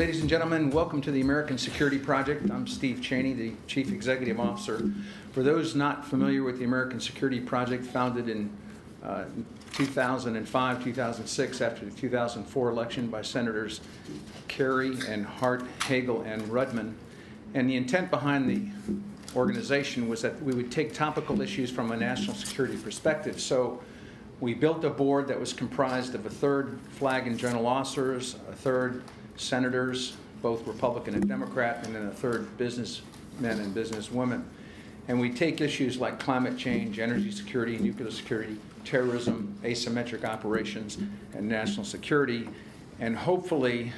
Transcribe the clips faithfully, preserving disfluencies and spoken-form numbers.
Ladies and gentlemen, welcome to the American Security Project. I'm Steve Cheney, the Chief Executive Officer. For those not familiar with the American Security Project, founded in uh, two thousand five, two thousand six, after the two thousand four election by Senators Kerry and Hart, Hagel, and Rudman. And the intent behind the organization was that we would take topical issues from a national security perspective. So we built a board that was comprised of a third flag and general officers, a third senators, both Republican and Democrat, and then a third businessmen and businesswomen. And we take issues like climate change, energy security, nuclear security, terrorism, asymmetric operations, and national security, and hopefully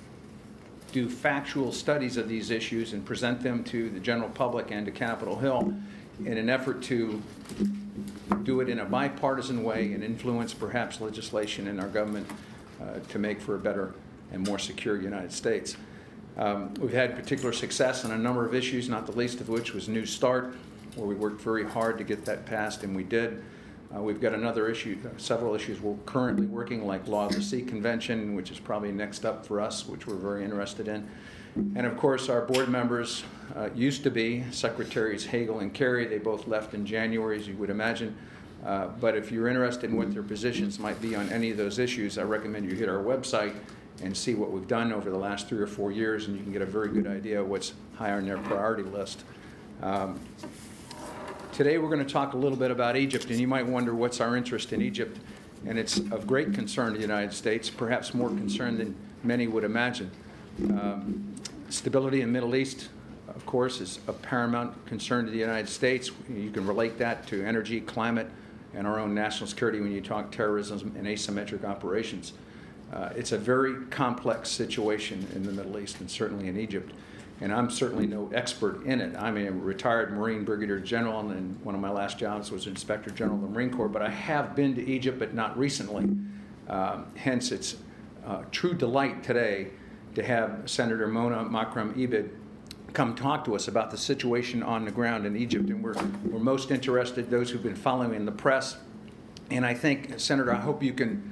do factual studies of these issues and present them to the general public and to Capitol Hill in an effort to do it in a bipartisan way and influence perhaps legislation in our government uh, to make for a better and more secure United States. Um, we've had particular success on a number of issues, not the least of which was New START, where we worked very hard to get that passed, and we did. Uh, we've got another issue, uh, several issues we're currently working, like Law of the Sea Convention, which is probably next up for us, which we're very interested in. And of course, our board members uh, used to be Secretaries Hagel and Kerry. They both left in January, as you would imagine. Uh, but if you're interested in what their positions might be on any of those issues, I recommend you hit our website and see what we've done over the last three or four years, and you can get a very good idea of what's high on their priority list. Um, today we're going to talk a little bit about Egypt, and you might wonder what's our interest in Egypt. And it's of great concern to the United States, perhaps more concern than many would imagine. Um, stability in the Middle East, of course, is of paramount concern to the United States. You can relate that to energy, climate, and our own national security when you talk terrorism and asymmetric operations. Uh, it's a very complex situation in the Middle East and certainly in Egypt. And I'm certainly no expert in it. I'm a retired Marine Brigadier General, and one of my last jobs was Inspector General of the Marine Corps. But I have been to Egypt, but not recently. Um, hence, it's a true delight today to have Senator Mona Makram-Ibid come talk to us about the situation on the ground in Egypt. And we're, we're most interested, those who've been following in the press. And I think, Senator, I hope you can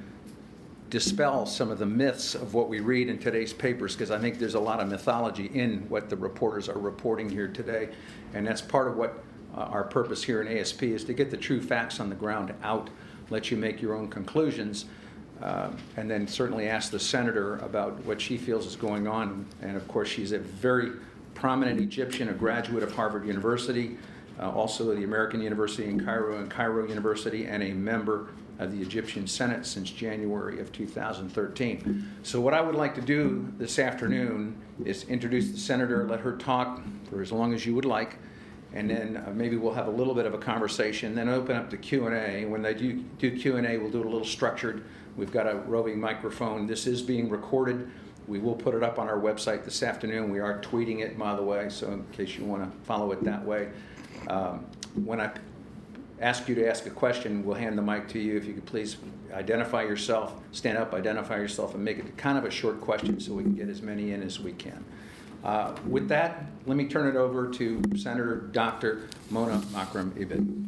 dispel some of the myths of what we read in today's papers, because I think there's a lot of mythology in what the reporters are reporting here today. And that's part of what uh, our purpose here in A S P is to get the true facts on the ground out, let you make your own conclusions, uh, and then certainly ask the senator about what she feels is going on. And of course, she's a very prominent Egyptian, a graduate of Harvard University, uh, also the American University in Cairo and Cairo University, and a member of the Egyptian Senate since January of two thousand thirteen. So what I would like to do this afternoon is introduce the senator, let her talk for as long as you would like, and then uh, maybe we'll have a little bit of a conversation, then open up to Q and A. When they do, do Q and A, we'll do it a little structured. We've got a roving microphone. This is being recorded. We will put it up on our website this afternoon. We are tweeting it, by the way, so in case you want to follow it that way. Um, when I ask you to ask a question, we'll hand the mic to you. If you could please identify yourself, stand up, identify yourself, and make it kind of a short question so we can get as many in as we can. Uh, with that, let me turn it over to Senator Doctor Mona Makram-Ibid.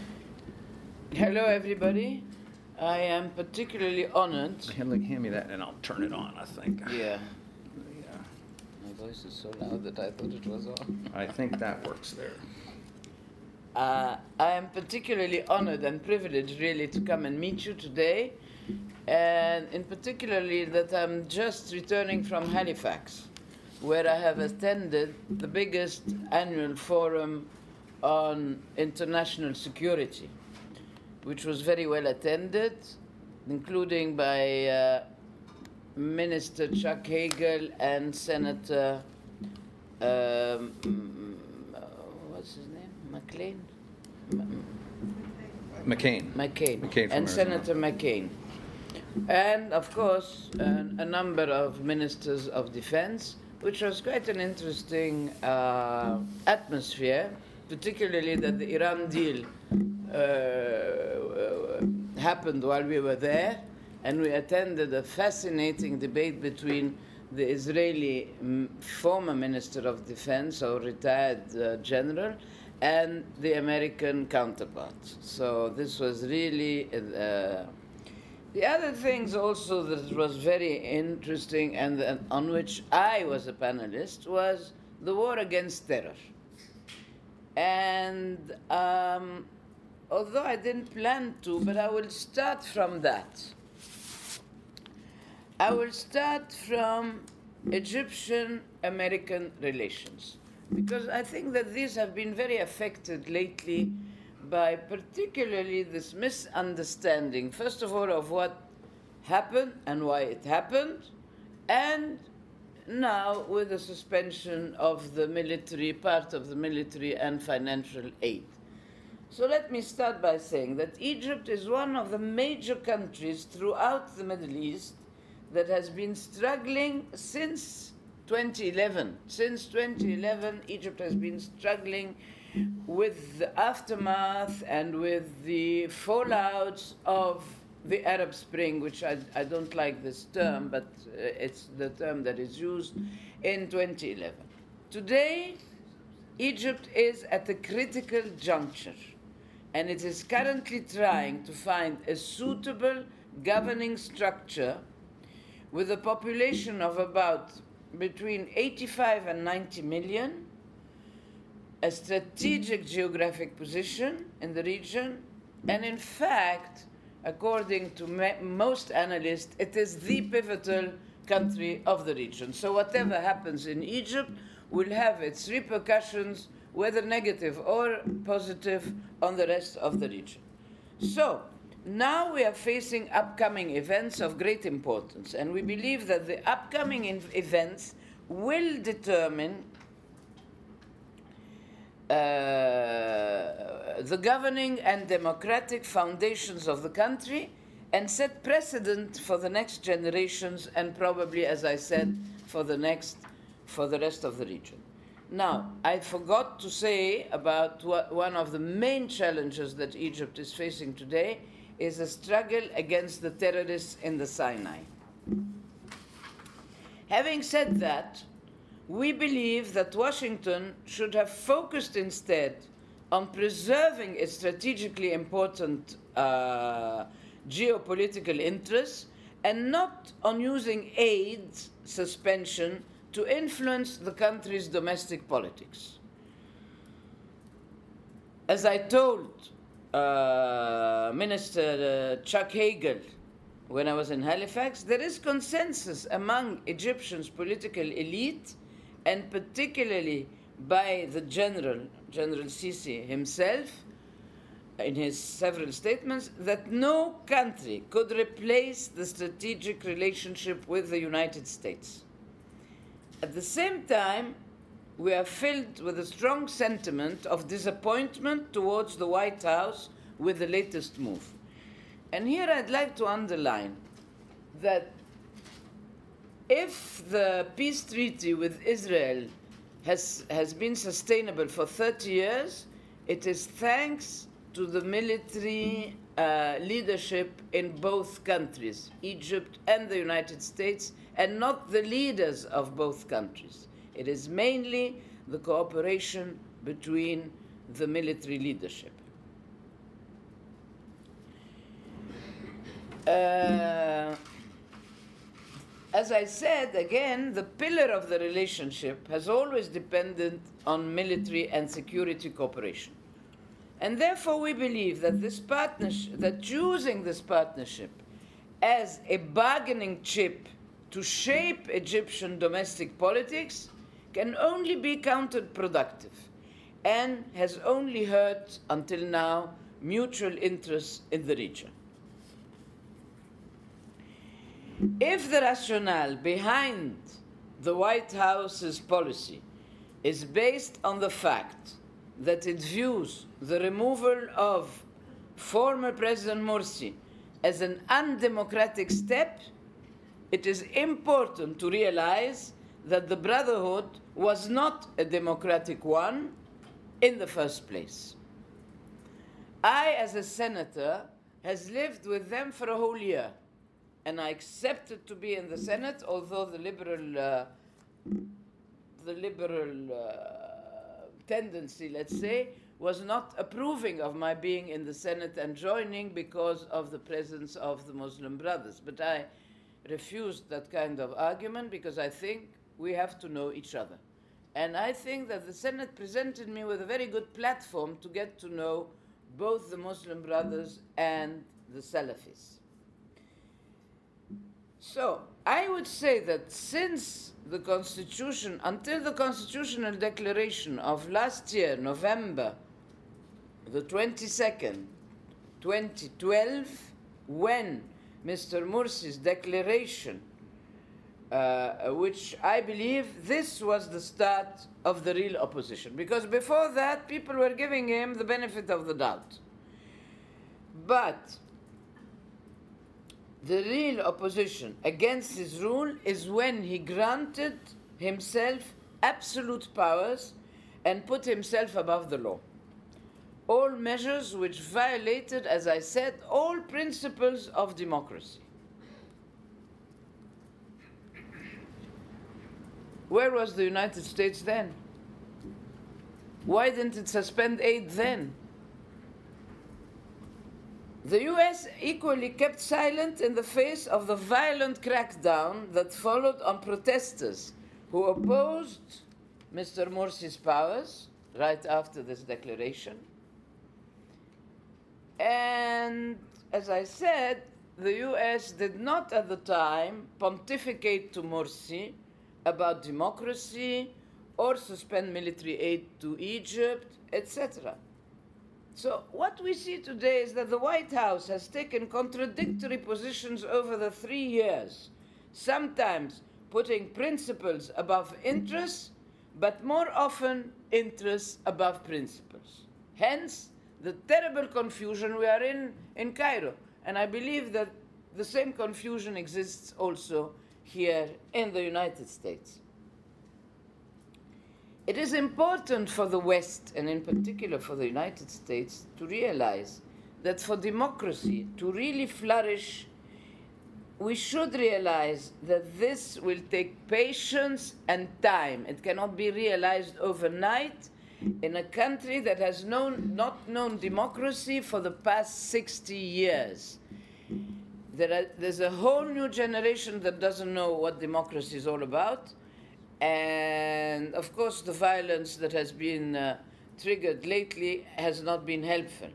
Hello, everybody. I am particularly honored. Hand, hand me that and I'll turn it on, I think. Yeah. Yeah. My voice is so loud that I thought it was on. I think that works there. Uh, I am particularly honored and privileged, really, to come and meet you today, and in particularly that I'm just returning from Halifax, where I have attended the biggest annual forum on international security, which was very well attended, including by uh, Minister Chuck Hagel and Senator, um, what's his name? McLean? McCain. McCain. McCain and Senator McCain. And, of course, uh, a number of ministers of defense, which was quite an interesting uh, atmosphere, particularly that the Iran deal uh, happened while we were there, and we attended a fascinating debate between the Israeli m- former Minister of Defense, or retired uh, general, and the American counterpart. So this was really uh, The other things also that was very interesting and, and on which I was a panelist was the war against terror. And um, although I didn't plan to, but I will start from that. I will start from Egyptian-American relations, because I think that these have been very affected lately by particularly this misunderstanding, first of all, of what happened and why it happened, and now with the suspension of the military, part of the military and financial aid. So let me start by saying that Egypt is one of the major countries throughout the Middle East that has been struggling since twenty eleven. Since twenty eleven, Egypt has been struggling with the aftermath and with the fallouts of the Arab Spring, which I, I don't like this term, but uh, it's the term that is used in twenty eleven. Today, Egypt is at a critical juncture, and it is currently trying to find a suitable governing structure with a population of about between eighty-five and ninety million, a strategic geographic position in the region, and in fact, according to ma- most analysts, it is the pivotal country of the region. So whatever happens in Egypt will have its repercussions, whether negative or positive, on the rest of the region. So now we are facing upcoming events of great importance, and we believe that the upcoming in- events will determine Uh, the governing and democratic foundations of the country and set precedent for the next generations and probably, as I said, for the next, for the rest of the region. Now, I forgot to say about what, one of the main challenges that Egypt is facing today is a struggle against the terrorists in the Sinai. Having said that, we believe that Washington should have focused instead on preserving its strategically important uh, geopolitical interests and not on using aid suspension to influence the country's domestic politics. As I told uh, Minister uh, Chuck Hagel when I was in Halifax, there is consensus among Egyptians' political elite, and particularly by the general, General Sisi himself, in his several statements, that no country could replace the strategic relationship with the United States. At the same time, we are filled with a strong sentiment of disappointment towards the White House with the latest move. And here I'd like to underline that if the peace treaty with Israel has, has been sustainable for thirty years, it is thanks to the military uh, leadership in both countries, Egypt and the United States, and not the leaders of both countries. It is mainly the cooperation between the military leadership. Uh, As I said, again, the pillar of the relationship has always depended on military and security cooperation. And therefore we believe that this partnership, that using this partnership as a bargaining chip to shape Egyptian domestic politics can only be counterproductive and has only hurt, until now, mutual interests in the region. If the rationale behind the White House's policy is based on the fact that it views the removal of former President Morsi as an undemocratic step, it is important to realize that the Brotherhood was not a democratic one in the first place. I, as a senator, has lived with them for a whole year. And I accepted to be in the Senate, although the liberal, uh, the liberal uh, tendency, let's say, was not approving of my being in the Senate and joining because of the presence of the Muslim Brothers. But I refused that kind of argument because I think we have to know each other. And I think that the Senate presented me with a very good platform to get to know both the Muslim Brothers and the Salafis. So I would say that since the Constitution, until the Constitutional Declaration of last year, November the twenty-second, twenty twelve, when Mister Morsi's declaration, uh, which I believe this was the start of the real opposition, because before that people were giving him the benefit of the doubt. But the real opposition against his rule is when he granted himself absolute powers and put himself above the law. All measures which violated, as I said, all principles of democracy. Where was the United States then? Why didn't it suspend aid then? The U S equally kept silent in the face of the violent crackdown that followed on protesters who opposed Mister Morsi's powers right after this declaration. And as I said, the U S did not at the time pontificate to Morsi about democracy or suspend military aid to Egypt, et cetera. So what we see today is that the White House has taken contradictory positions over the three years, sometimes putting principles above interests, but more often interests above principles. Hence, the terrible confusion we are in in Cairo. And I believe that the same confusion exists also here in the United States. It is important for the West, and in particular for the United States, to realize that for democracy to really flourish, we should realize that this will take patience and time. It cannot be realized overnight in a country that has known, not known democracy for the past sixty years. There are, there's a whole new generation that doesn't know what democracy is all about. And of course, the violence that has been uh, triggered lately has not been helpful.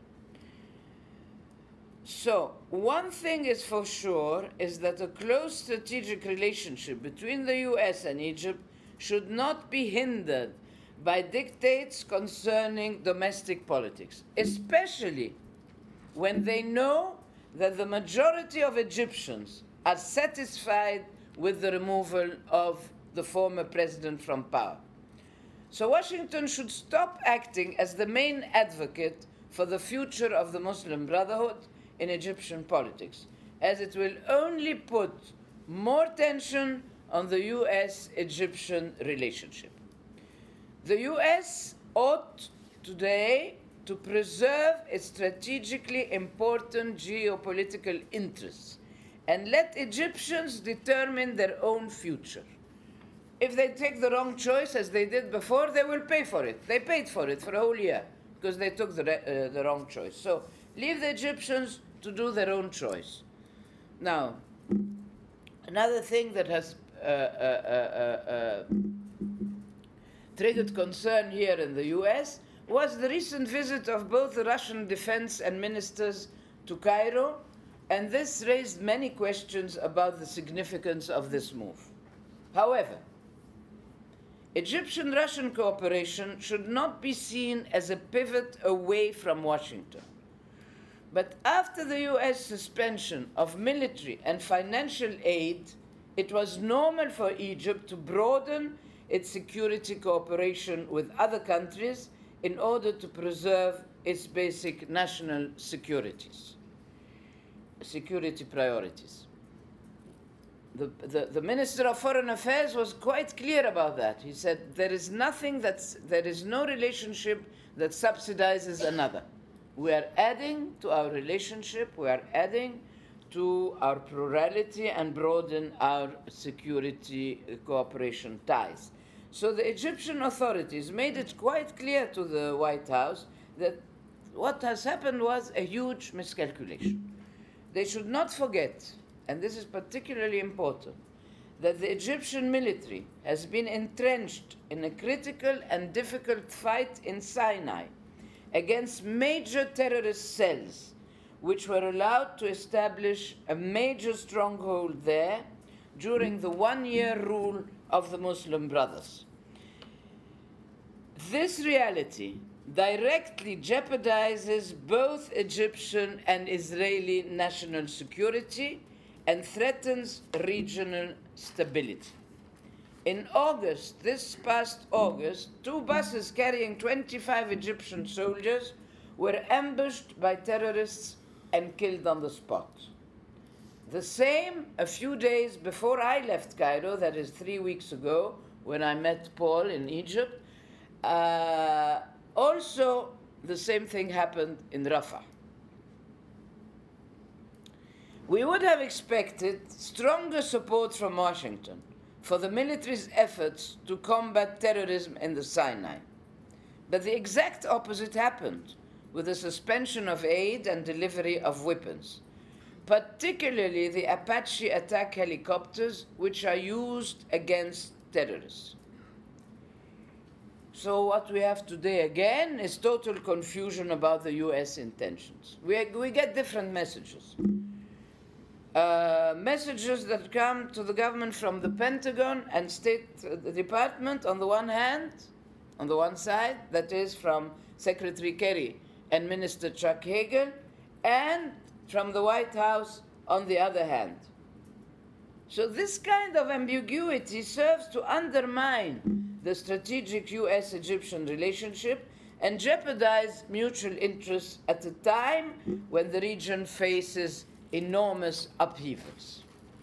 So, one thing is for sure is that a close strategic relationship between the U S and Egypt should not be hindered by dictates concerning domestic politics, especially when they know that the majority of Egyptians are satisfied with the removal of the former president from power. So Washington should stop acting as the main advocate for the future of the Muslim Brotherhood in Egyptian politics, as it will only put more tension on the U S Egyptian relationship. The U S ought today to preserve its strategically important geopolitical interests and let Egyptians determine their own future. If they take the wrong choice, as they did before, they will pay for it. They paid for it for a whole year because they took the, uh, the wrong choice. So leave the Egyptians to do their own choice. Now, another thing that has uh, uh, uh, uh, triggered concern here in the U S was the recent visit of both the Russian defense and ministers to Cairo, and this raised many questions about the significance of this move. However, Egyptian-Russian cooperation should not be seen as a pivot away from Washington. But after the U S suspension of military and financial aid, it was normal for Egypt to broaden its security cooperation with other countries in order to preserve its basic national securities, security priorities. The, the, the Minister of Foreign Affairs was quite clear about that. He said, there is nothing that's, there is no relationship that subsidizes another. We are adding to our relationship, we are adding to our plurality and broaden our security cooperation ties. So the Egyptian authorities made it quite clear to the White House that what has happened was a huge miscalculation. They should not forget, and this is particularly important, that the Egyptian military has been entrenched in a critical and difficult fight in Sinai against major terrorist cells, which were allowed to establish a major stronghold there during the one-year rule of the Muslim Brothers. This reality directly jeopardizes both Egyptian and Israeli national security and threatens regional stability. In August, this past August, two buses carrying twenty-five Egyptian soldiers were ambushed by terrorists and killed on the spot. The same a few days before I left Cairo, that is three weeks ago, when I met Paul in Egypt, uh, also the same thing happened in Rafah. We would have expected stronger support from Washington for the military's efforts to combat terrorism in the Sinai. But the exact opposite happened, with the suspension of aid and delivery of weapons, particularly the Apache attack helicopters, which are used against terrorists. So what we have today again is total confusion about the U S intentions. We, we get different messages. Uh, messages that come to the government from the Pentagon and State uh, Department on the one hand, on the one side, that is from Secretary Kerry and Minister Chuck Hagel, and from the White House on the other hand. So this kind of ambiguity serves to undermine the strategic U S Egyptian relationship and jeopardize mutual interests at a time when the region faces enormous upheavals.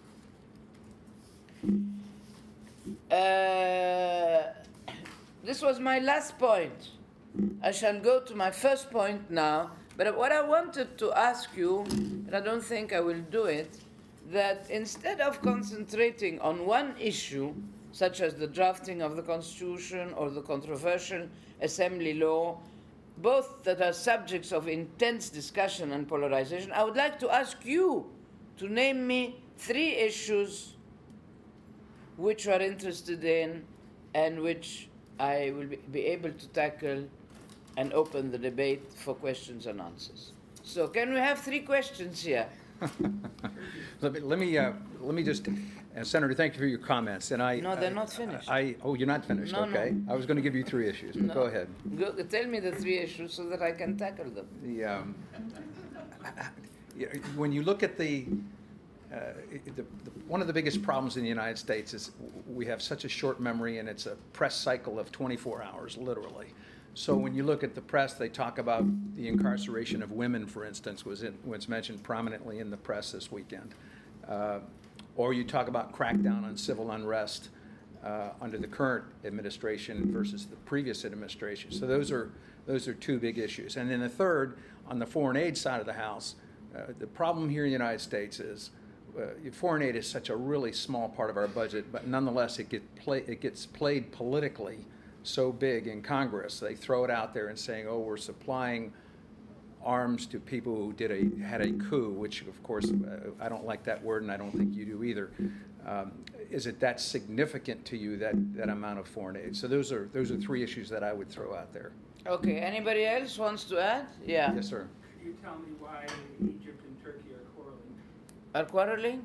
Uh, this was my last point. I shall go to my first point now, but what I wanted to ask you, and I don't think I will do it, that instead of concentrating on one issue, such as the drafting of the Constitution or the controversial Assembly law, both that are subjects of intense discussion and polarization, I would like to ask you to name me three issues which you are interested in and which I will be able to tackle and open the debate for questions and answers. So can we have three questions here? let me let me, uh, let me just, uh, Senator, thank you for your comments. And I No, they're I, not finished. I oh, you're not finished. No, okay. no. I was going to give you three issues. But No. Go ahead. Go, tell me the three issues so that I can tackle them. The um, yeah, when you look at the, uh, the, the one of the biggest problems in the United States is we have such a short memory, and it's a press cycle of twenty-four hours, literally. So when you look at the press, they talk about the incarceration of women, for instance, was in, was mentioned prominently in the press this weekend. Uh, or you talk about crackdown on civil unrest uh, under the current administration versus the previous administration. So those are those are two big issues. And then the third, on the foreign aid side of the house, uh, the problem here in the United States is uh, foreign aid is such a really small part of our budget, but nonetheless it get play, it gets played politically so big in Congress. They throw it out there and saying, oh, we're supplying arms to people who did a had a coup, which of course uh, I don't like that word, and I don't think you do either. Um, is it that significant to you, that that amount of foreign aid? So those are those are three issues that I would throw out there. Okay, anybody else wants to add? Yeah. Yes, sir. Could you tell me why Egypt and Turkey are quarreling? Are quarreling?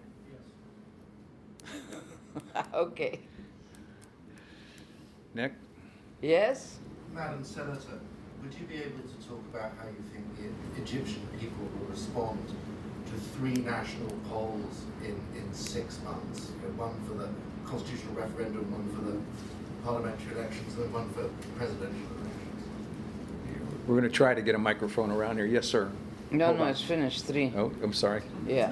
Yes. Okay. Nick? Yes? Madam Senator, would you be able to talk about how you think the Egyptian people will respond to three national polls in, in six months? You know, one for the constitutional referendum, one for the parliamentary elections, and one for presidential elections. We're going to try to get a microphone around here. Yes, sir. No, Hold no, on. it's finished. Three. Oh, I'm sorry. Yeah.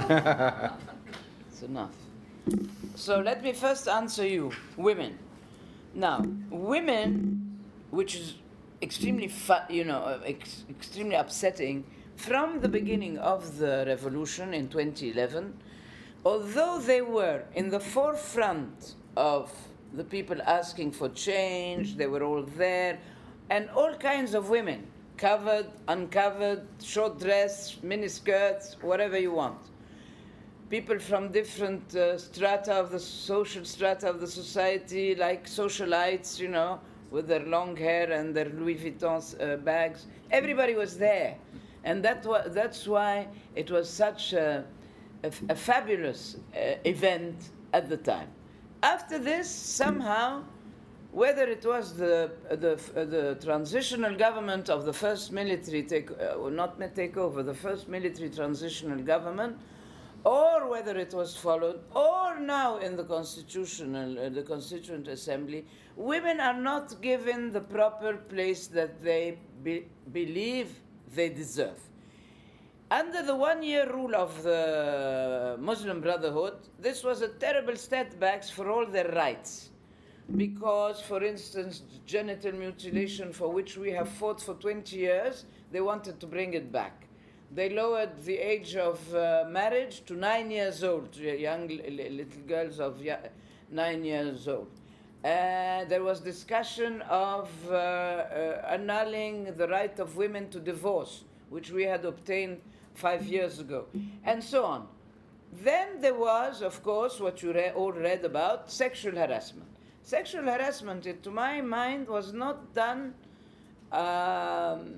It's enough. So let me first answer you. Women. Now, women, which is extremely, fu- you know, uh, ex- extremely upsetting, from the beginning of the revolution in twenty eleven, although they were in the forefront of the people asking for change, they were all there, and all kinds of women covered, uncovered, short dress, mini skirts, whatever you want. People from different uh, strata of the social strata of the society, like socialites, you know, with their long hair and their Louis Vuitton uh, bags. Everybody was there. And that wa- that's why it was such a, a, f- a fabulous uh, event at the time. After this, somehow, whether it was the, the, uh, the transitional government of the first military take, uh, or not takeover, the first military transitional government, or whether it was followed, or now in the constitutional, uh, the Constituent Assembly, women are not given the proper place that they be, believe they deserve. Under the one-year rule of the Muslim Brotherhood, this was a terrible setback for all their rights. Because, for instance, genital mutilation, for which we have fought for twenty years, they wanted to bring it back. They lowered the age of uh, marriage to nine years old, young little girls of nine years old. Uh, there was discussion of uh, uh, annulling the right of women to divorce, which we had obtained five years ago, and so on. Then there was, of course, what you re- all read about, sexual harassment. Sexual harassment, it, to my mind, was not done um,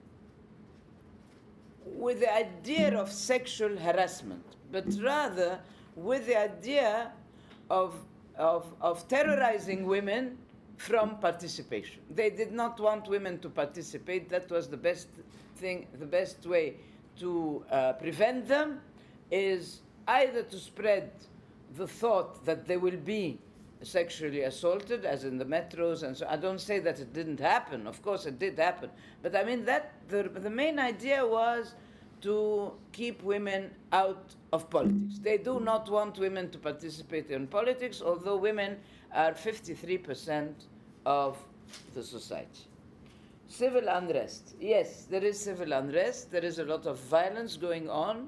with the idea of sexual harassment, but rather with the idea of, of, of terrorizing women from participation. They did not want women to participate. That was the best thing, the best way to uh, prevent them is either to spread the thought that they will be sexually assaulted, as in the metros, and so I don't say that it didn't happen. Of course, it did happen. But I mean that the, the main idea was to keep women out of politics. They do not want women to participate in politics, although women are fifty-three percent of the society. Civil unrest. Yes, there is civil unrest. There is a lot of violence going on.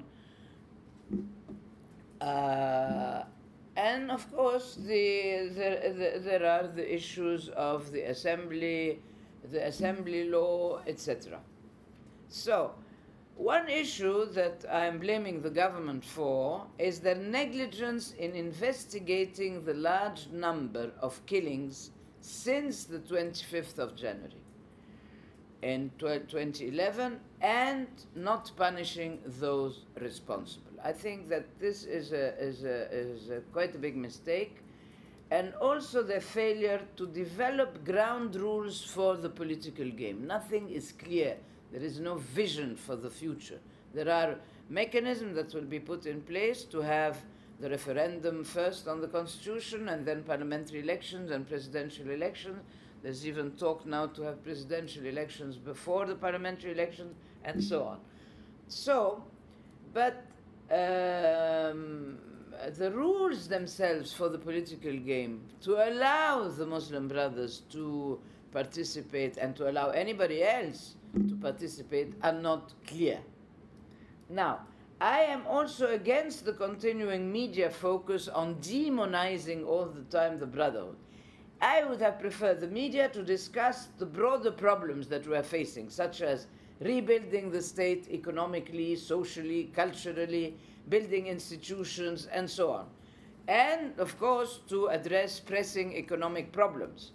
Uh, and of course, the, the, the, there are the issues of the assembly, the assembly law, et cetera. So, one issue that I'm blaming the government for is their negligence in investigating the large number of killings since the twenty-fifth of January in twenty eleven and not punishing those responsible. I think that this is a, is a, is a quite a big mistake, and also the failure to develop ground rules for the political game. Nothing is clear. There is no vision for the future. There are mechanisms that will be put in place to have the referendum first on the constitution and then parliamentary elections and presidential elections. There's even talk now to have presidential elections before the parliamentary elections and so on. So, but um, the rules themselves for the political game to allow the Muslim Brothers to participate and to allow anybody else to participate are not clear. Now, I am also against the continuing media focus on demonizing all the time the Brotherhood. I would have preferred the media to discuss the broader problems that we are facing, such as rebuilding the state economically, socially, culturally, building institutions, and so on. And, of course, to address pressing economic problems.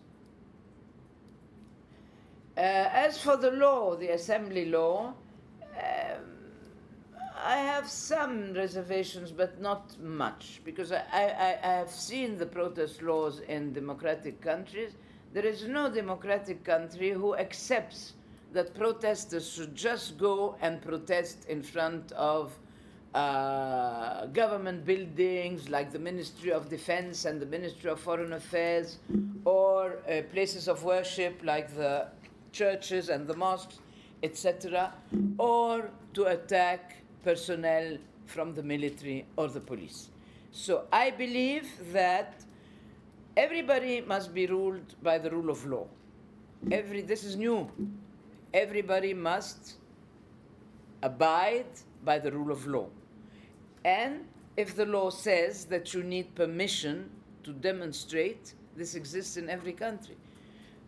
Uh, as for the law, the assembly law, um, I have some reservations, but not much, because I, I, I have seen the protest laws in democratic countries. There is no democratic country who accepts that protesters should just go and protest in front of uh, government buildings like the Ministry of Defense and the Ministry of Foreign Affairs, or uh, places of worship like the churches and the mosques, et cetera, or to attack personnel from the military or the police. So I believe that everybody must be ruled by the rule of law. Every, this is new. Everybody must abide by the rule of law. And if the law says that you need permission to demonstrate, this exists in every country.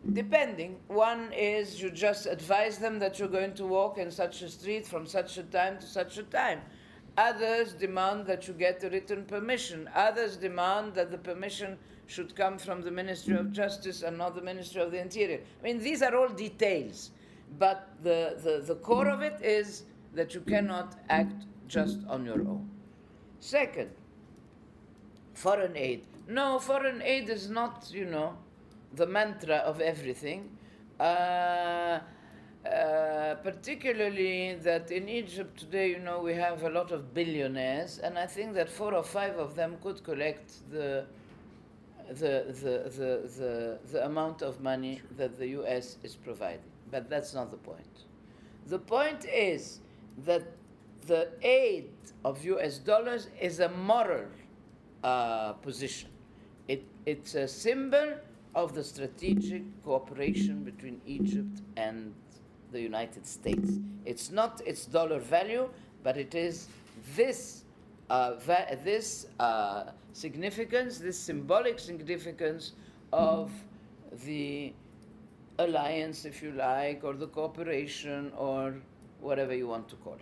depending. One is you just advise them that you're going to walk in such a street from such a time to such a time. Others demand that you get a written permission. Others demand that the permission should come from the Ministry of Justice and not the Ministry of the Interior. I mean, these are all details, but the, the, the core of it is that you cannot act just on your own. Second, foreign aid. No, foreign aid is not, you know, the mantra of everything. Uh, uh, particularly that in Egypt today, you know, we have a lot of billionaires, and I think that four or five of them could collect the the the the the, the amount of money that the U S is providing. But that's not the point. The point is that the aid of U S dollars is a moral uh, position. It, it's a symbol of the strategic cooperation between Egypt and the United States. It's not its dollar value, but it is this, uh, va- this uh, significance, this symbolic significance of the alliance, if you like, or the cooperation, or whatever you want to call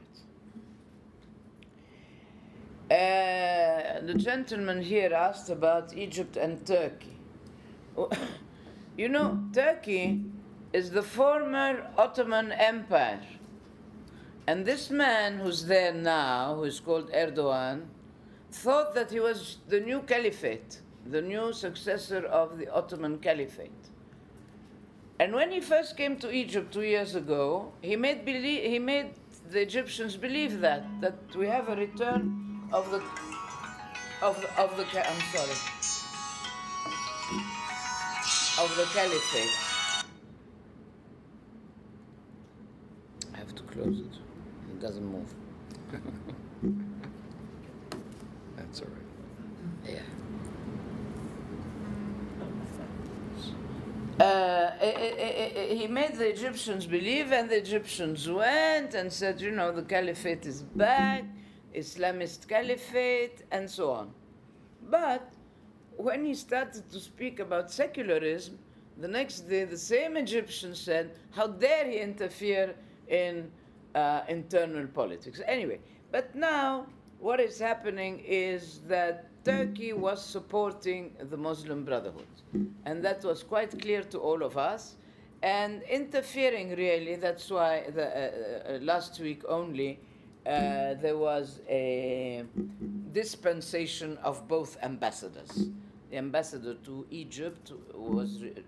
it. Uh, the gentleman here asked about Egypt and Turkey. You know, Turkey is the former Ottoman Empire. And this man who's there now, who is called Erdogan, thought that he was the new caliphate, the new successor of the Ottoman Caliphate. And when he first came to Egypt two years ago, he made, belie- he made the Egyptians believe that, that we have a return of the, of the, of the, ca- I'm sorry, of the caliphate. I have to close it. It doesn't move. That's all right. Yeah. Uh, eh, eh, eh, eh, he made the Egyptians believe, and the Egyptians went and said, you know, the caliphate is back, Islamist caliphate, and so on. But when he started to speak about secularism, the next day the same Egyptians said, how dare he interfere in uh, internal politics. Anyway, but now what is happening is that Turkey was supporting the Muslim Brotherhood. And that was quite clear to all of us. And interfering, really, that's why the, uh, uh, last week only, uh, there was a dispensation of both ambassadors. The ambassador to Egypt was... Re-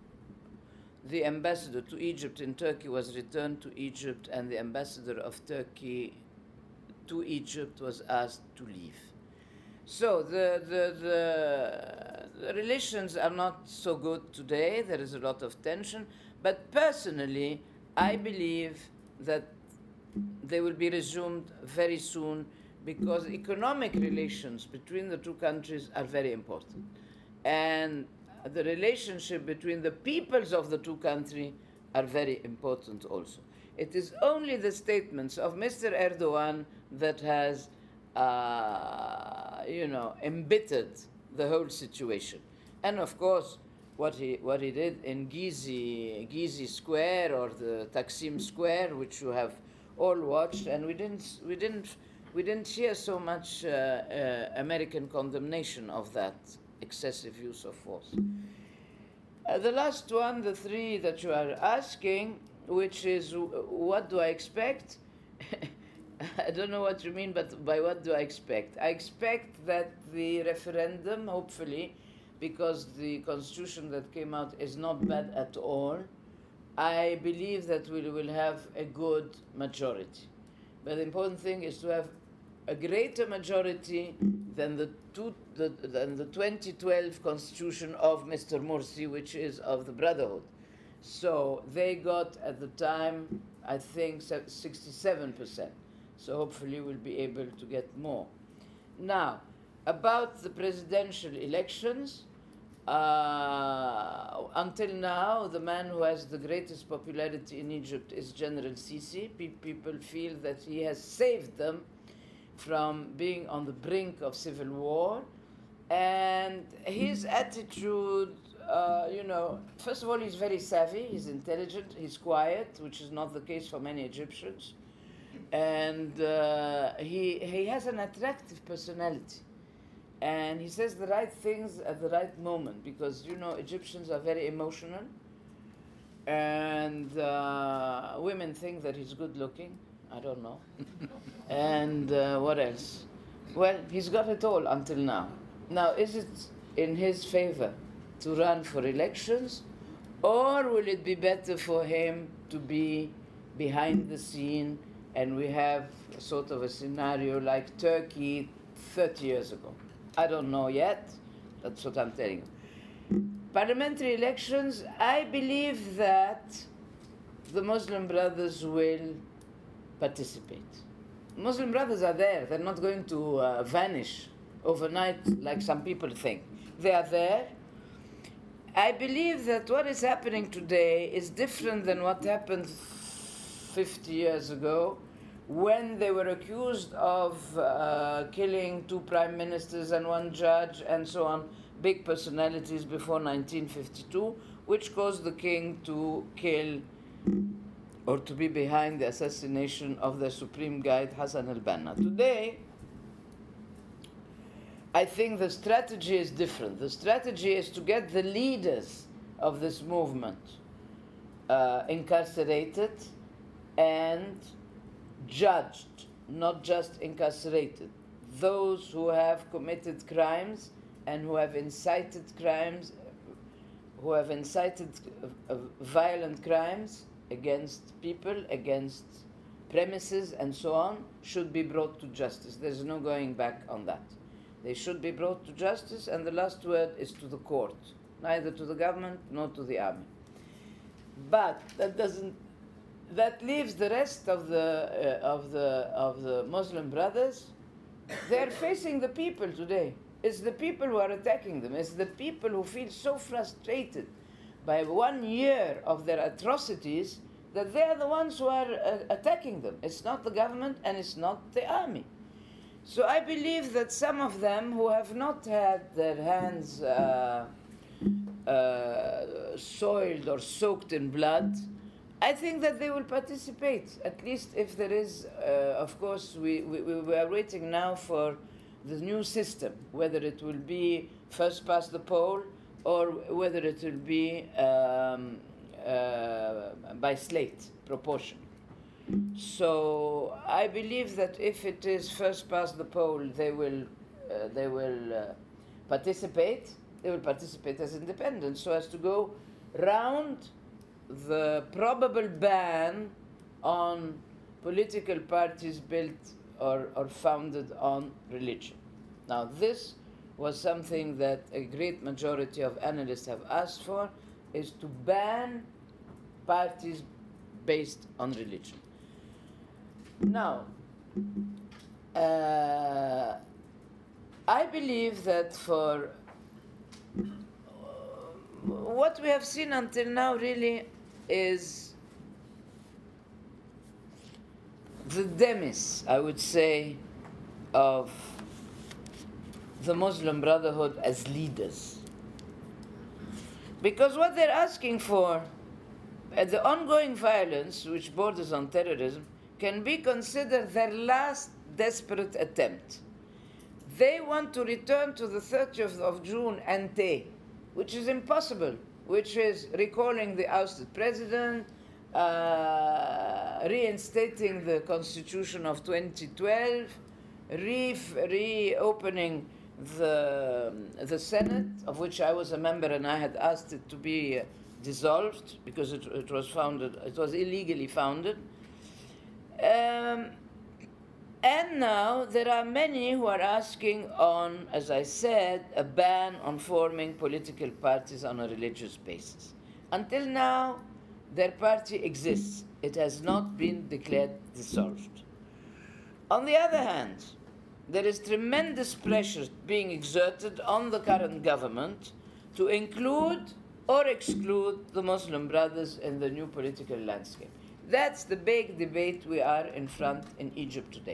the ambassador to Egypt in Turkey was returned to Egypt, and the ambassador of Turkey to Egypt was asked to leave. So the, the, the, the relations are not so good today. There is a lot of tension. But personally, I believe that they will be resumed very soon, because economic relations between the two countries are very important. And the relationship between the peoples of the two countries are very important also. It is only the statements of Mister Erdogan that has, uh, you know, embittered the whole situation. And of course, what he what he did in Gizi, Gizi Square, or the Taksim Square, which you have all watched, and we didn't we didn't we didn't hear so much uh, uh, American condemnation of that excessive use of force. Uh, the last one, the three that you are asking, which is uh, what do I expect? I don't know what you mean, but by what do I expect? I expect that the referendum, hopefully, because the constitution that came out is not bad at all, I believe that we will have a good majority. But the important thing is to have a greater majority than the, two, the, than the twenty twelve constitution of Mister Morsi, which is of the Brotherhood. So they got, at the time, I think, sixty-seven percent. So hopefully we'll be able to get more. Now, about the presidential elections, uh, until now, the man who has the greatest popularity in Egypt is General Sisi. Pe- people feel that he has saved them from being on the brink of civil war. And his attitude uh, you know, first of all, he's very savvy, he's intelligent, he's quiet, which is not the case for many Egyptians. And uh, he, he has an attractive personality. And he says the right things at the right moment, because, you know, Egyptians are very emotional. And uh, women think that he's good looking. I don't know. And uh, what else? Well, he's got it all until now. Now, is it in his favor to run for elections, or will it be better for him to be behind the scene and we have sort of a scenario like Turkey thirty years ago? I don't know yet. That's what I'm telling you. Parliamentary elections, I believe that the Muslim Brothers will participate. Muslim Brothers are there. They're not going to uh, vanish overnight like some people think. They are there. I believe that what is happening today is different than what happened fifty years ago, when they were accused of uh, killing two prime ministers and one judge and so on, big personalities before nineteen fifty-two, which caused the king to kill or to be behind the assassination of the supreme guide Hassan al-Banna. Today, I think the strategy is different. The strategy is to get the leaders of this movement uh, incarcerated and judged, not just incarcerated. Those who have committed crimes and who have incited crimes, who have incited uh, violent crimes against people, against premises and so on, should be brought to justice. There's no going back on that. They should be brought to justice, and the last word is to the court, neither to the government nor to the army. But that doesn't. That leaves the rest of the uh, of the of the Muslim Brothers. They're facing the people today. It's the people who are attacking them. It's the people who feel so frustrated by one year of their atrocities that they are the ones who are uh, attacking them. It's not the government and it's not the army. So I believe that some of them who have not had their hands uh, uh, soiled or soaked in blood, I think that they will participate, at least if there is, uh, of course, we, we, we are waiting now for the new system, whether it will be first past the poll or whether it will be um, uh, by slate proportion. So I believe that if it is first past the poll, they will, uh, they will uh, participate. They will participate as independents, so as to go round the probable ban on political parties built or, or founded on religion. Now, this was something that a great majority of analysts have asked for, is to ban parties based on religion. Now, uh, I believe that for uh, what we have seen until now really is the demise, I would say, of the Muslim Brotherhood as leaders. Because what they're asking for, uh, the ongoing violence, which borders on terrorism, can be considered their last desperate attempt. They want to return to the thirtieth of June ante, which is impossible, which is recalling the ousted president, uh, reinstating the constitution of twenty twelve, re- reopening the, the Senate, of which I was a member and I had asked it to be uh, dissolved because it, it was founded, it was illegally founded. Um, and now there are many who are asking on, as I said, a ban on forming political parties on a religious basis. Until now, their party exists. It has not been declared dissolved. On the other hand, there is tremendous pressure being exerted on the current government to include or exclude the Muslim Brothers in the new political landscape. That's the big debate we are in front in Egypt today.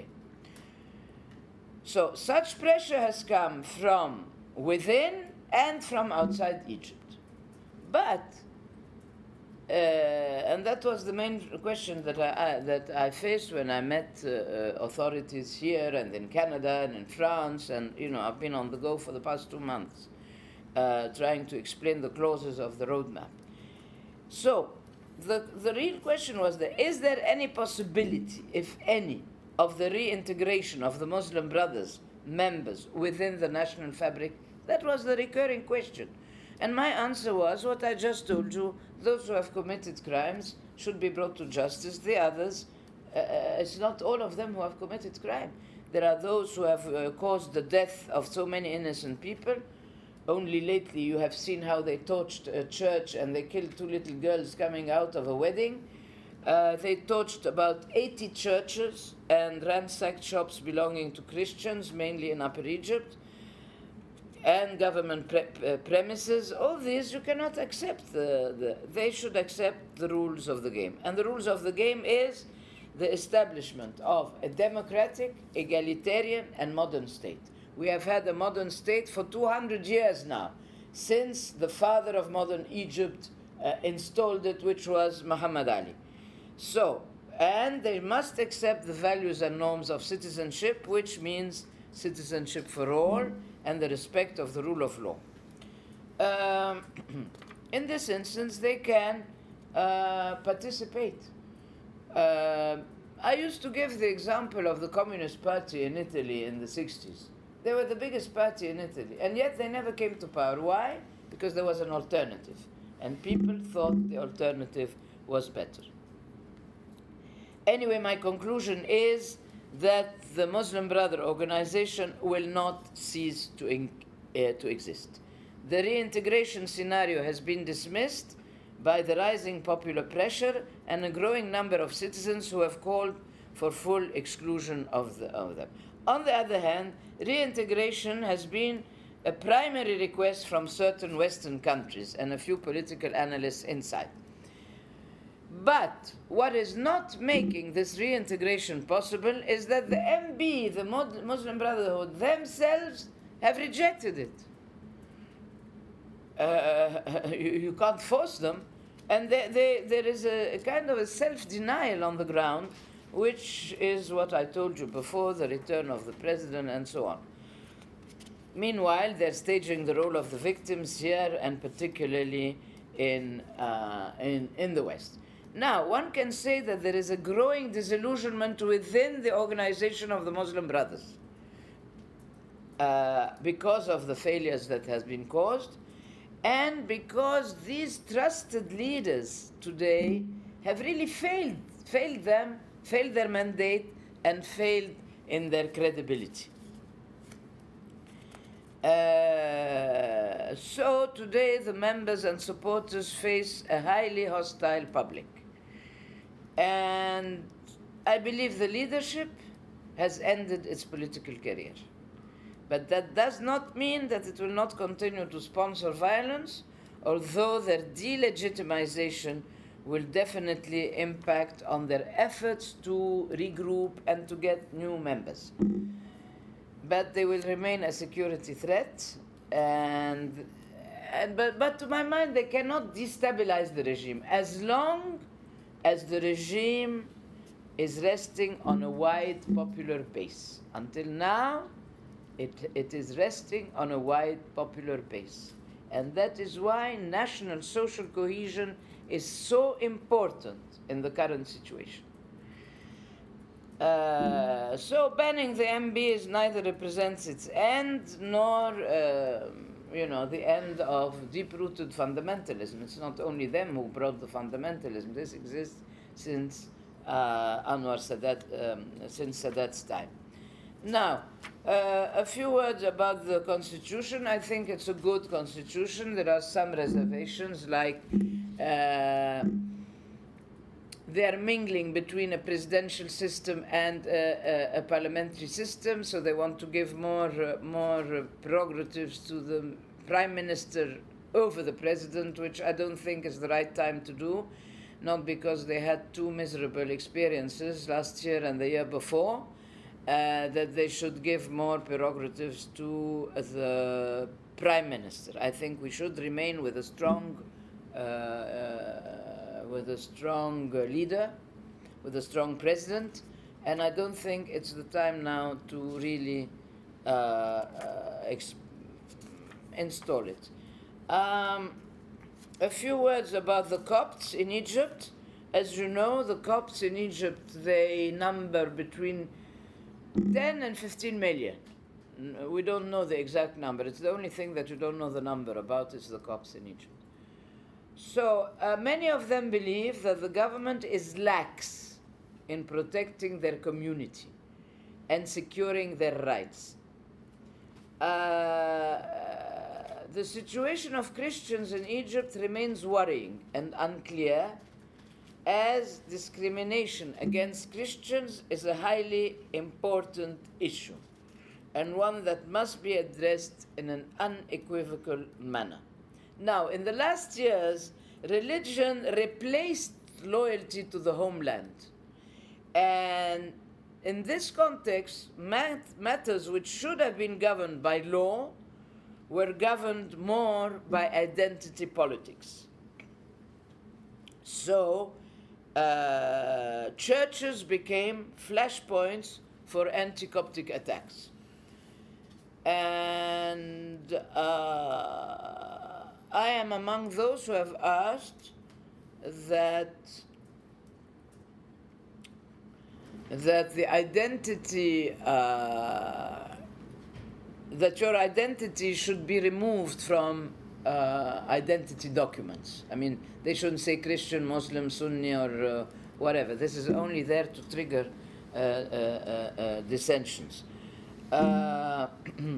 So such pressure has come from within and from outside Egypt. but uh, and that was the main question that I, I that I faced when I met uh, uh, authorities here and in Canada and in France, and you know I've been on the go for the past two months, uh, trying to explain the clauses of the roadmap. So, the the real question was that is there any possibility, if any, of the reintegration of the Muslim Brothers members within the national fabric? That was the recurring question. And my answer was what I just told you: those who have committed crimes should be brought to justice. The others, uh, it's not all of them who have committed crime. There are those who have uh, caused the death of so many innocent people. Only lately you have seen how they torched a church and they killed two little girls coming out of a wedding. Uh, they torched about eighty churches and ransacked shops belonging to Christians, mainly in Upper Egypt, and government pre- uh, premises. All these you cannot accept. The, the, they should accept the rules of the game. And the rules of the game is the establishment of a democratic, egalitarian, and modern state. We have had a modern state for two hundred years now, since the father of modern Egypt uh, installed it, which was Muhammad Ali. So, and they must accept the values and norms of citizenship, which means citizenship for all and the respect of the rule of law. Um, in this instance, they can uh, participate. Uh, I used to give the example of the Communist Party in Italy in the sixties. They were the biggest party in Italy, and yet they never came to power. Why? Because there was an alternative, and people thought the alternative was better. Anyway, my conclusion is that the Muslim Brother organization will not cease to, in, uh, to exist. The reintegration scenario has been dismissed by the rising popular pressure and a growing number of citizens who have called for full exclusion of, the, of them. On the other hand, reintegration has been a primary request from certain Western countries and a few political analysts inside. But what is not making this reintegration possible is that the M B, the Muslim Brotherhood themselves, have rejected it. Uh, you, you can't force them. And they, they, there is a, a kind of a self-denial on the ground, which is what I told you before, the return of the president and so on. Meanwhile, they're staging the role of the victims here, and particularly in, uh, in, in the West. Now, one can say that there is a growing disillusionment within the organization of the Muslim Brothers uh, because of the failures that has been caused, and because these trusted leaders today have really failed, failed them, failed their mandate, and failed in their credibility. Uh, so today the members and supporters face a highly hostile public. And I believe the leadership has ended its political career. But that does not mean that it will not continue to sponsor violence, although their delegitimization will definitely impact on their efforts to regroup and to get new members. But they will remain a security threat, and, and but, but to my mind, they cannot destabilize the regime as long as the regime is resting on a wide popular base. Until now, it, it is resting on a wide popular base. And that is why national social cohesion is so important in the current situation. Uh, so banning the M Bs neither represents its end nor, uh, you know, the end of deep-rooted fundamentalism. It's not only them who brought the fundamentalism. This exists since uh, Anwar Sadat, um, since Sadat's time. Now, uh, a few words about the constitution. I think it's a good constitution. There are some reservations, like uh, they are mingling between a presidential system and a, a, a parliamentary system, so they want to give more, uh, more uh, prerogatives to the prime minister over the president, which I don't think is the right time to do, not because they had two miserable experiences last year and the year before, uh, that they should give more prerogatives to the prime minister. I think we should remain with a strong uh, uh, with a strong uh, leader, with a strong president, and I don't think it's the time now to really uh, uh, ex- install it. Um, a few words about the Copts in Egypt. As you know, the Copts in Egypt, they number between ten and fifteen million. We don't know the exact number. It's the only thing that you don't know the number about is the Copts in Egypt. So uh, many of them believe that the government is lax in protecting their community and securing their rights. Uh, the situation of Christians in Egypt remains worrying and unclear, as discrimination against Christians is a highly important issue and one that must be addressed in an unequivocal manner. Now, in the last years, religion replaced loyalty to the homeland. And in this context, mat- matters which should have been governed by law were governed more by identity politics. So, uh, churches became flashpoints for anti-Coptic attacks. And uh, I am among those who have asked that that the identity uh, that your identity should be removed from uh, identity documents. I mean, they shouldn't say Christian, Muslim, Sunni, or uh, whatever. This is only there to trigger uh, uh, uh, uh, dissensions. Uh,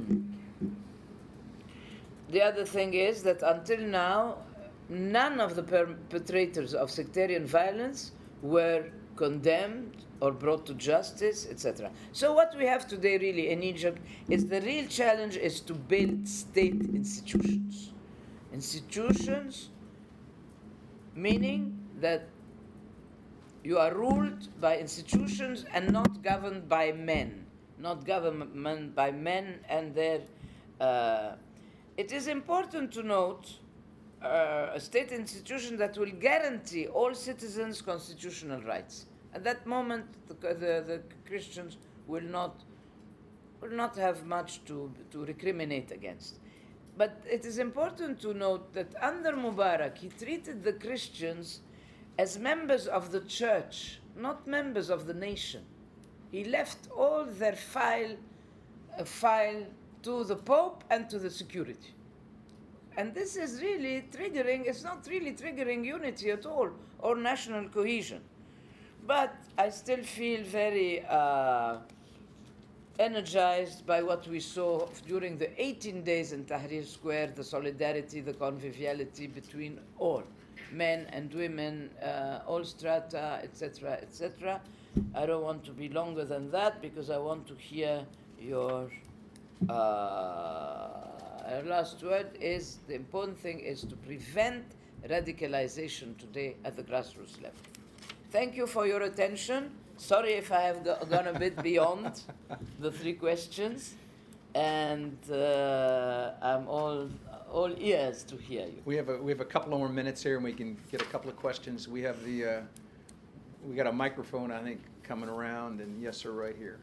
the other thing is that until now, none of the perpetrators of sectarian violence were condemned or brought to justice, et cetera. So what we have today really in Egypt is the real challenge is to build state institutions. Institutions meaning that you are ruled by institutions and not governed by men. Not government by men and their... Uh, it is important to note uh, a state institution that will guarantee all citizens constitutional rights. At that moment, the, the, the Christians will not, will not have much to, to recriminate against. But it is important to note that under Mubarak, he treated the Christians as members of the church, not members of the nation. He left all their file, uh, file to the Pope and to the security. And this is really triggering, it's not really triggering unity at all, or national cohesion. But I still feel very uh, energized by what we saw during the eighteen days in Tahrir Square, the solidarity, the conviviality between all, men and women, uh, all strata, et cetera, et cetera. I don't want to be longer than that because I want to hear your uh, last word. Is the important thing is to prevent radicalization today at the grassroots level. Thank you for your attention. Sorry if I have go- gone a bit beyond the three questions, and uh, I'm all all ears to hear you. We have a we have a couple more minutes here, and we can get a couple of questions. We have the uh, we got a microphone, I think, coming around, and yes, sir, right here.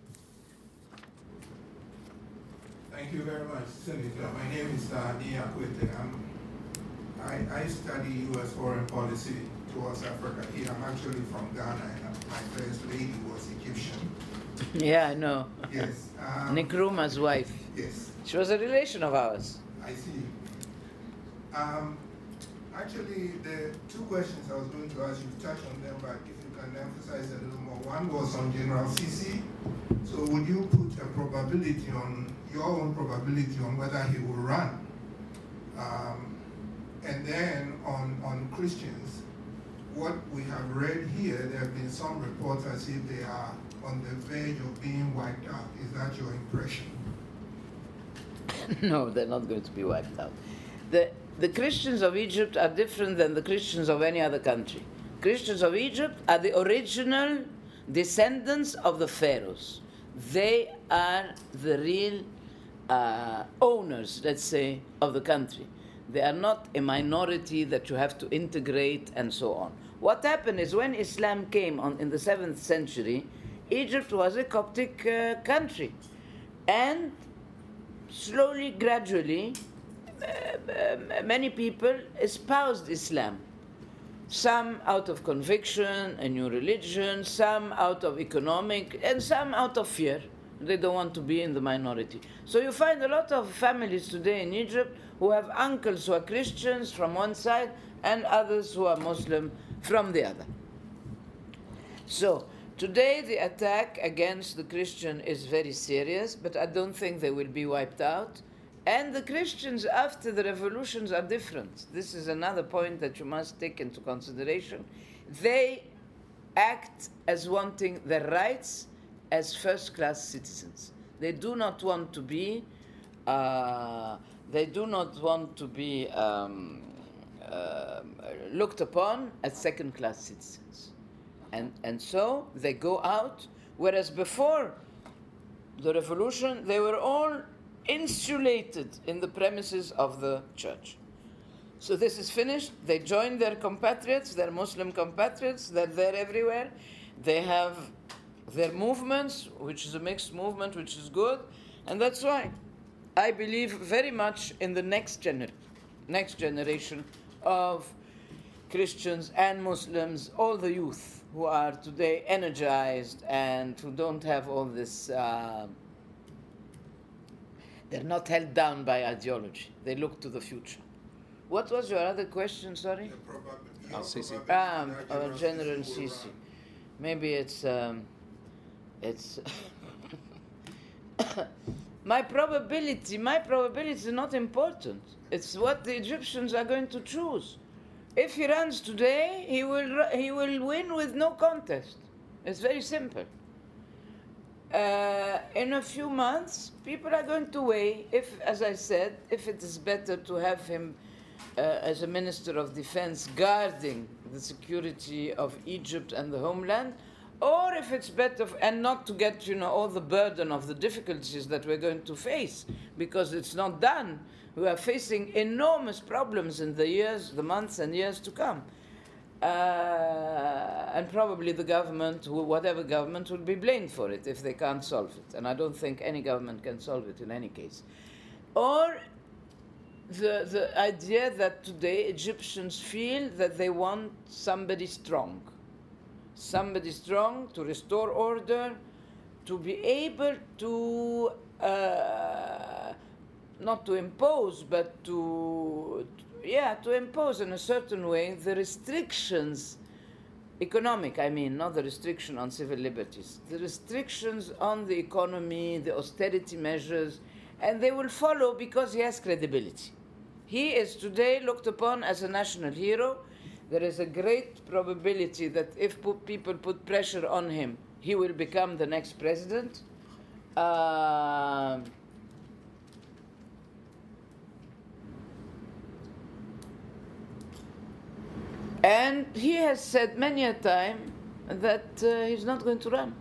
Thank you very much, Senator. My name is uh, Nia Kwete. I'm I, I study U S foreign policy towards Africa here. I'm actually from Ghana, and my first lady was Egyptian. Yeah, I know. Yes. Um, Nkrumah's wife. Yes, She was a relation of ours. I see. Um, actually, the two questions I was going to ask, you've touched on them, but if you can emphasize a little more. One was on General Sisi. So would you put a probability on, your own probability on whether he will run? Um, and then on, on Christians, what we have read here, there have been some reports as if they are on the verge of being wiped out. Is that your impression? No, they're not going to be wiped out. The, the Christians of Egypt are different than the Christians of any other country. Christians of Egypt are the original descendants of the pharaohs. They are the real uh, owners, let's say, of the country. They are not a minority that you have to integrate and so on. What happened is when Islam came on in the seventh century, Egypt was a Coptic uh, country. And slowly, gradually, uh, uh, many people espoused Islam. Some out of conviction, a new religion, some out of economic, and some out of fear. They don't want to be in the minority. So you find a lot of families today in Egypt who have uncles who are Christians from one side and others who are Muslim from the other. So today the attack against the Christian is very serious, but I don't think they will be wiped out. And the Christians after the revolutions are different. This is another point that you must take into consideration. They act as wanting their rights as first-class citizens. They do not want to be. Uh, they do not want to be um, uh, looked upon as second-class citizens, and and so they go out. Whereas before the revolution, they were all insulated in the premises of the church. So this is finished. They join their compatriots, their Muslim compatriots. They're there everywhere. They have their movements, which is a mixed movement, which is good. And that's why I believe very much in the next, gener- next generation of Christians and Muslims, all the youth who are today energized and who don't have all this... Uh, They're not held down by ideology. They look to the future. What was your other question, sorry? The probab- Al-Sisi. your Ah, probability our that General Sisi will Sisi. run. Maybe it's... Um, it's my probability, my probability is not important. It's what the Egyptians are going to choose. If he runs today, he will, ru- he will win with no contest. It's very simple. Uh, in a few months, people are going to weigh if, as I said, if it is better to have him uh, as a Minister of Defense guarding the security of Egypt and the homeland, or if it's better, f- and not to get, you know, all the burden of the difficulties that we're going to face, because it's not done. We are facing enormous problems in the years, the months and years to come. Uh, and probably the government, wh- whatever government, will be blamed for it if they can't solve it. And I don't think any government can solve it in any case. Or the, the idea that today Egyptians feel that they want somebody strong. Somebody strong to restore order, to be able to, uh, not to impose, but to, yeah, to impose in a certain way the restrictions, economic, I mean, not the restriction on civil liberties, the restrictions on the economy, the austerity measures, and they will follow because he has credibility. He is today looked upon as a national hero. There is a great probability that if put, people put pressure on him, he will become the next president. Uh, and he has said many a time that uh, he's not going to run.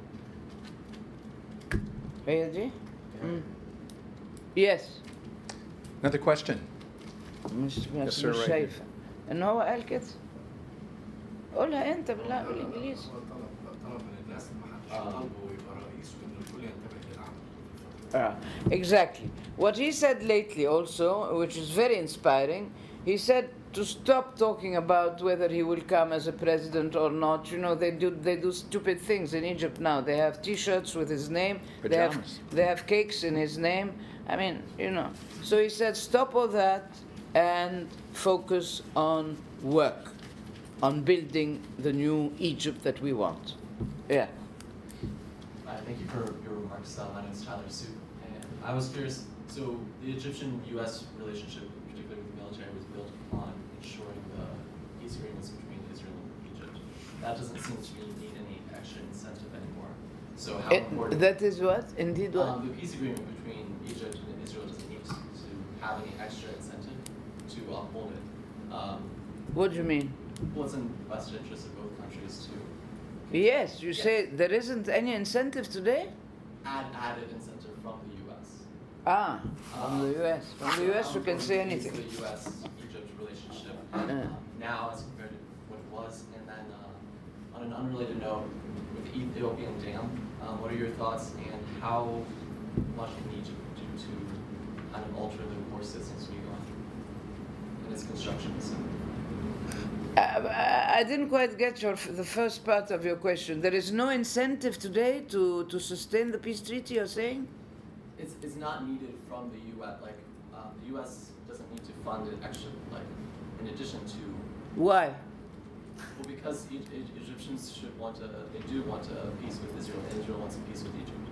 Ayadi? Mm. Yes. Another question? مش Yes, sir, مش right شايفة إن هو قال كده. قولها أنت بالله بالإنجليزي. هو طلب طلب من الناس ما حدش طلبه يبقى رئيس وإن الكل ينتبه للعمل. Ah, exactly. What he said lately also, which is very inspiring, he said to stop talking about whether he will come as a president or not. You know, they do they do stupid things in Egypt now. They have T-shirts with his name. They have, Pajamas. they have cakes in his name. I mean, you know. So he said, stop all that and focus on work, on building the new Egypt that we want. Yeah. Hi, thank you for your remarks. Uh, my name is Tyler Sue, and I was curious. So the Egyptian-U S relationship, particularly with the military, was built upon ensuring the peace agreements between Israel and Egypt. That doesn't seem to me need any extra incentive anymore. So how It- important? that is what? Indeed what? Um, the peace agreement between Egypt and Israel doesn't need to, to have any extra incentive to uphold it. Um, What do you mean? well, it's in the best interest of both countries to Yes, you Yes. say there isn't any incentive today? add added incentive from the U S. Ah, from the U S. From the U S, you can say Um, anything. The U S-Egypt relationship Uh. um, now as compared to what it was, and then uh, on an unrelated note, with the Ethiopian dam, um, what are your thoughts, and how much can Egypt do to kind of alter the courses since we go in its construction? So. Uh, I I didn't quite get your the first part of your question. There is no incentive today to, to sustain the peace treaty, you're saying? It's, it's not needed from the U S. Like um, the U S doesn't need to fund it extra, like in addition to. Why? Well, because e- e- Egyptians should want a, they do want a peace with Israel, and Israel wants a peace with Egypt.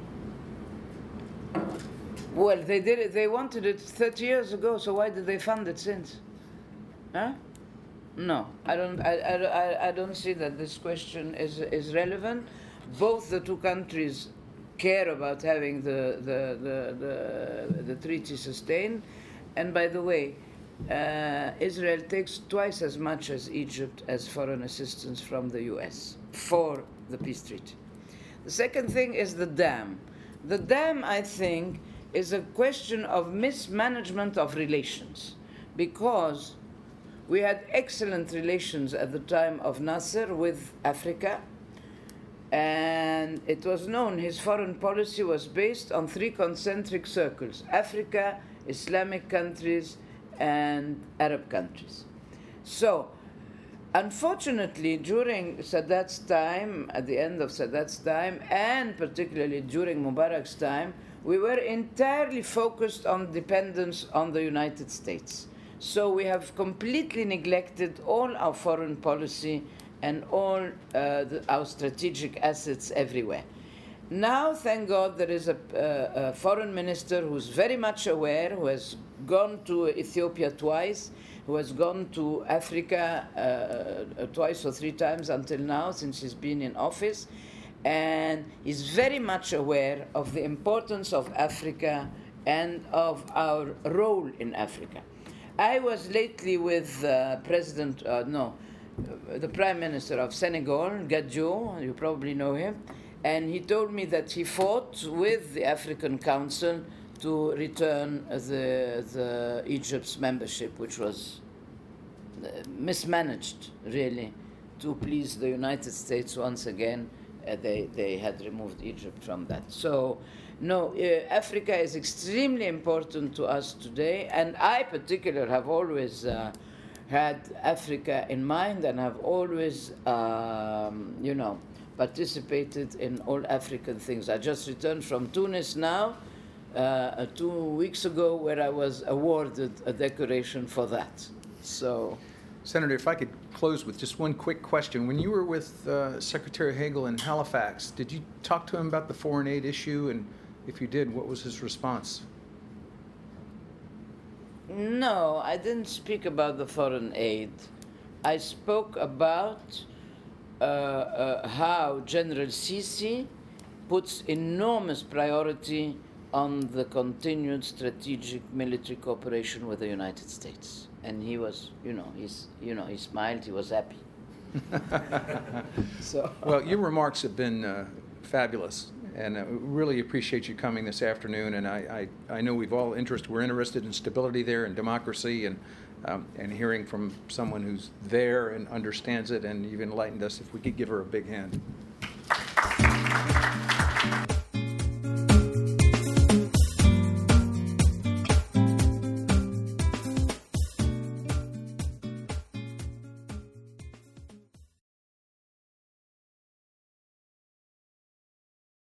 Well, they did it. They wanted it thirty years ago. So why did they fund it since? Huh? No, I don't. I, I, I don't see that this question is is relevant. Both the two countries care about having the the the the, the treaty sustained, and by the way, uh, Israel takes twice as much as Egypt as foreign assistance from the U S for the peace treaty. The second thing is the dam. The dam, I think, is a question of mismanagement of relations, because we had excellent relations at the time of Nasser with Africa, and it was known his foreign policy was based on three concentric circles: Africa, Islamic countries, and Arab countries. So, unfortunately, during Sadat's time, at the end of Sadat's time, and particularly during Mubarak's time, we were entirely focused on dependence on the United States. So we have completely neglected all our foreign policy and all uh, the, our strategic assets everywhere. Now, thank God, there is a, uh, a foreign minister who's very much aware, who has gone to Ethiopia twice, who has gone to Africa uh, uh, twice or three times until now, since he's been in office, and is very much aware of the importance of Africa and of our role in Africa. I was lately with uh, President, uh, no, uh, the Prime Minister of Senegal, Gadjo, you probably know him, and he told me that he fought with the African Council to return the, the Egypt's membership, which was uh, mismanaged, really, to please the United States once again. Uh, they, they had removed Egypt from that. So, no, uh, Africa is extremely important to us today, and I particularly have always uh, had Africa in mind and have always, um, you know, participated in all African things. I just returned from Tunis now, uh, two weeks ago, where I was awarded a decoration for that. So, Senator, if I could close with just one quick question. When you were with uh, Secretary Hagel in Halifax, did you talk to him about the foreign aid issue? And if you did, what was his response? no, I didn't speak about the foreign aid. I spoke about uh, uh, how General Sisi puts enormous priority on the continued strategic military cooperation with the United States. And he was, you know, he's, you know, he smiled, he was happy. So. Well, your remarks have been uh, fabulous, and I really appreciate you coming this afternoon. And I, I, I know we've all interest, we're interested in stability there and democracy, and um, and hearing from someone who's there and understands it, and you've enlightened us. If we could give her a big hand.